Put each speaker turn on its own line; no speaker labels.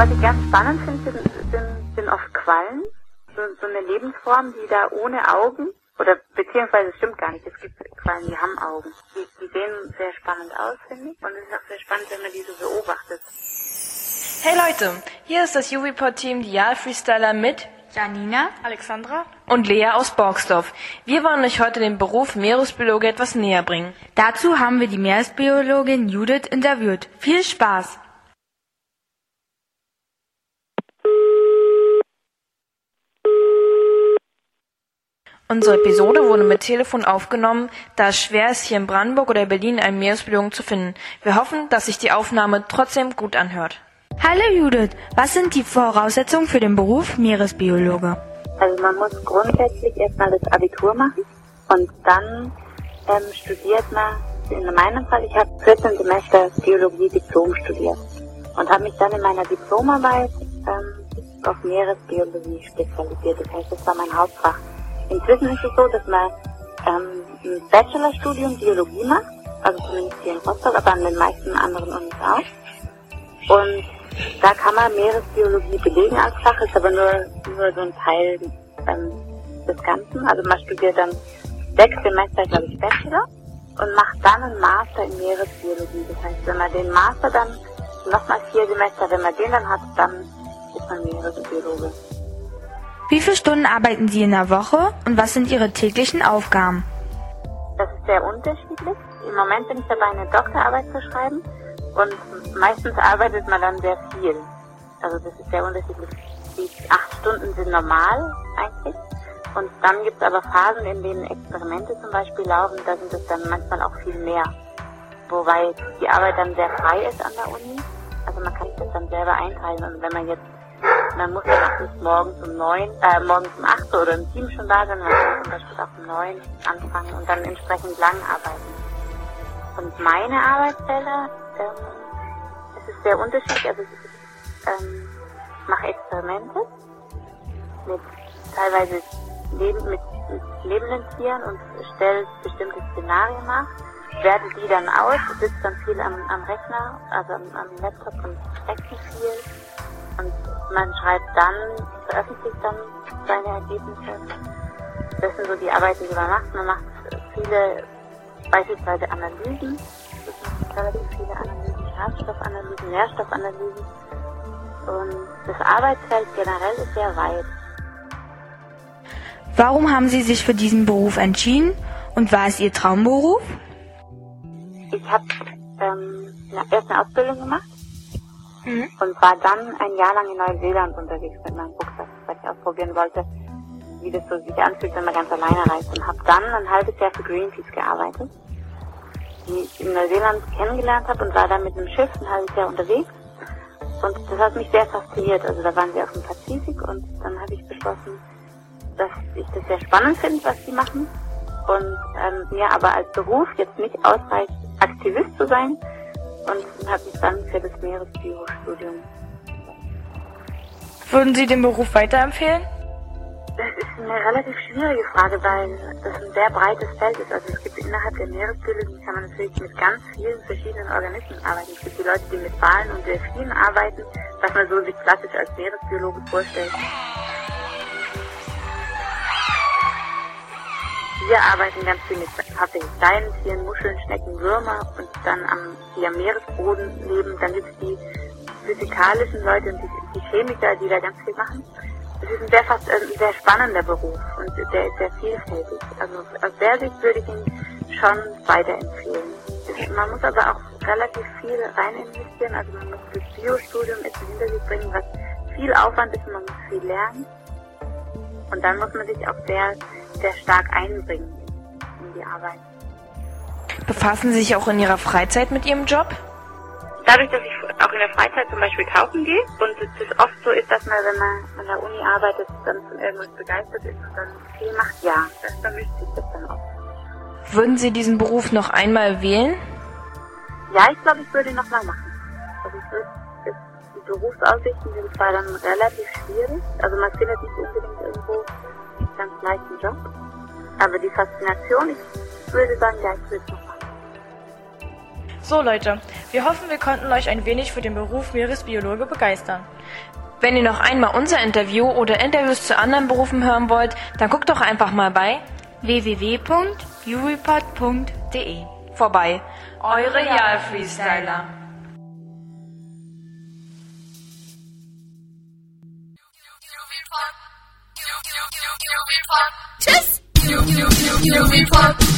Was ich ganz spannend finde, sind oft Quallen. So eine Lebensform, die da ohne Augen, oder beziehungsweise es stimmt gar nicht, es gibt Quallen, die haben Augen. Die sehen sehr spannend aus, finde ich. Und es ist auch sehr spannend, wenn man die so beobachtet.
Hey Leute, hier ist das UVipod-Team Dial Freestyler mit
Janina,
Alexandra und Lea aus Borgsdorf. Wir wollen euch heute den Beruf Meeresbiologe etwas näher bringen.
Dazu haben wir die Meeresbiologin Judith interviewt. Viel Spaß!
Unsere Episode wurde mit Telefon aufgenommen, da es schwer ist, hier in Brandenburg oder Berlin einen Meeresbiologen zu finden. Wir hoffen, dass sich die Aufnahme trotzdem gut anhört.
Hallo Judith, was sind die Voraussetzungen für den Beruf Meeresbiologe?
Also man muss grundsätzlich erstmal das Abitur machen und dann studiert man, in meinem Fall, ich habe 14 Semester Biologie Diplom studiert und habe mich dann in meiner Diplomarbeit auf Meeresbiologie spezialisiert. Das heißt, das war mein Hauptfach. Inzwischen ist es so, dass man ein Bachelorstudium Biologie macht, also zumindest hier in Rostock, aber an den meisten anderen Unis auch. Und da kann man Meeresbiologie belegen als Fach, ist aber nur so ein Teil des Ganzen. Also man studiert dann 6 Semester, glaube ich, Bachelor und macht dann einen Master in Meeresbiologie. Das heißt, wenn man den Master dann nochmal 4 Semester, wenn man den dann hat, dann ist man Meeresbiologe.
Wie viele Stunden arbeiten Sie in der Woche und was sind Ihre täglichen Aufgaben?
Das ist sehr unterschiedlich. Im Moment bin ich dabei, eine Doktorarbeit zu schreiben und meistens arbeitet man dann sehr viel. Also das ist sehr unterschiedlich. Die 8 Stunden sind normal eigentlich und dann gibt es aber Phasen, in denen Experimente zum Beispiel laufen, da sind es dann manchmal auch viel mehr. Wobei die Arbeit dann sehr frei ist an der Uni. Also man kann sich das dann selber einteilen und wenn man muss dann auch bis morgens um 8 oder um 7 schon da sein, man kann zum Beispiel auch um 9 anfangen und dann entsprechend lang arbeiten. Und meine Arbeitsstelle, es ist sehr unterschiedlich, also ich mache Experimente mit teilweise mit lebenden Tieren und stelle bestimmte Szenarien nach, werte die dann aus, sitze dann viel am Rechner, also am Laptop und rechne viel. Und man schreibt dann, veröffentlicht dann seine Ergebnisse. Das sind so die Arbeiten, die man macht. Man macht viele, beispielsweise Analysen. Das macht relativ viele Analysen, Schadstoffanalysen, Nährstoffanalysen. Und das Arbeitsfeld generell ist sehr weit.
Warum haben Sie sich für diesen Beruf entschieden und war es Ihr Traumberuf?
Ich habe erst eine Ausbildung gemacht. Und war dann ein Jahr lang in Neuseeland unterwegs mit meinem Rucksack, weil ich ausprobieren wollte, wie das so sich anfühlt, wenn man ganz alleine reist. Und habe dann ein halbes Jahr für Greenpeace gearbeitet, die ich in Neuseeland kennengelernt habe und war dann mit einem Schiff ein halbes Jahr unterwegs. Und das hat mich sehr fasziniert. Also da waren wir auf dem Pazifik und dann habe ich beschlossen, dass ich das sehr spannend finde, was die machen. Und mir aber als Beruf jetzt nicht ausreicht, Aktivist zu sein. Und habe mich dann für das Meeresbio-Studium.
Würden Sie den Beruf weiterempfehlen?
Das ist eine relativ schwierige Frage, weil das ein sehr breites Feld ist. Also es gibt innerhalb der Meeresbiologie kann man natürlich mit ganz vielen verschiedenen Organismen arbeiten. Es gibt die Leute, die mit Walen und Delfinen arbeiten, was man so sich klassisch als Meeresbiologe vorstellt. Wir arbeiten ganz viel mit hauptsächlich kleinen Tieren, Muscheln, Schnecken, Würmer und dann die am Meeresboden leben. Dann gibt es die physikalischen Leute und die Chemiker, die da ganz viel machen. Es ist ein sehr spannender Beruf und der ist sehr vielfältig. Also aus der Sicht würde ich ihn schon weiterempfehlen. Man muss aber auch relativ viel rein investieren. Also man muss das Biostudium hinter sich bringen, was viel Aufwand ist und man muss viel lernen. Und dann muss man sich auch sehr stark einbringen in die Arbeit.
Befassen Sie sich auch in Ihrer Freizeit mit Ihrem Job?
Dadurch, dass ich auch in der Freizeit zum Beispiel tauchen gehe und es oft so ist, dass man, wenn man an der Uni arbeitet, dann von irgendwas begeistert ist und dann viel macht, ja, das vermischt sich das dann auch.
Würden Sie diesen Beruf noch einmal wählen?
Ja, ich glaube, ich würde ihn nochmal machen. Also die Berufsaussichten sind zwar dann relativ schwierig, also man findet nicht unbedingt irgendwo ganz leichten Job, aber die Faszination, ich würde sagen, ja, ich würde es noch machen.
So Leute, wir hoffen, wir konnten euch ein wenig für den Beruf Meeresbiologe begeistern.
Wenn ihr noch einmal unser Interview oder Interviews zu anderen Berufen hören wollt, dann guckt doch einfach mal bei
www.ureport.de
vorbei. Eure Real-Freestyler.
Tschüss!